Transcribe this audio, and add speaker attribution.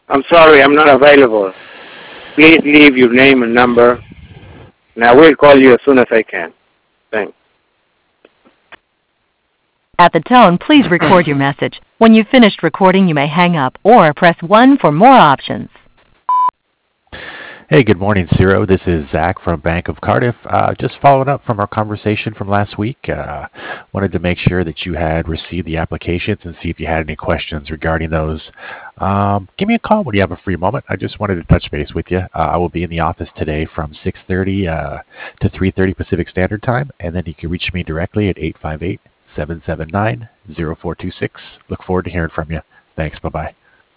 Speaker 1: I'm sorry, I'm not available. Please leave your name and number, and I will call you as soon as I can. Thanks.
Speaker 2: At the tone, please record your message. When you've finished recording, you may hang up or press 1 for more options.
Speaker 3: Hey, good morning, Ciro. This is Zach from Bank of Cardiff. Just following up from our conversation from last week. Wanted to make sure that you had received the applications and see if you had any questions regarding those. Give me a call when you have a free moment. I just wanted to touch base with you. I will be in the office today from 6:30 to 3:30 Pacific Standard Time, and then you can reach me directly at 858-779-0426. Look forward to hearing from you. Thanks. Bye-bye.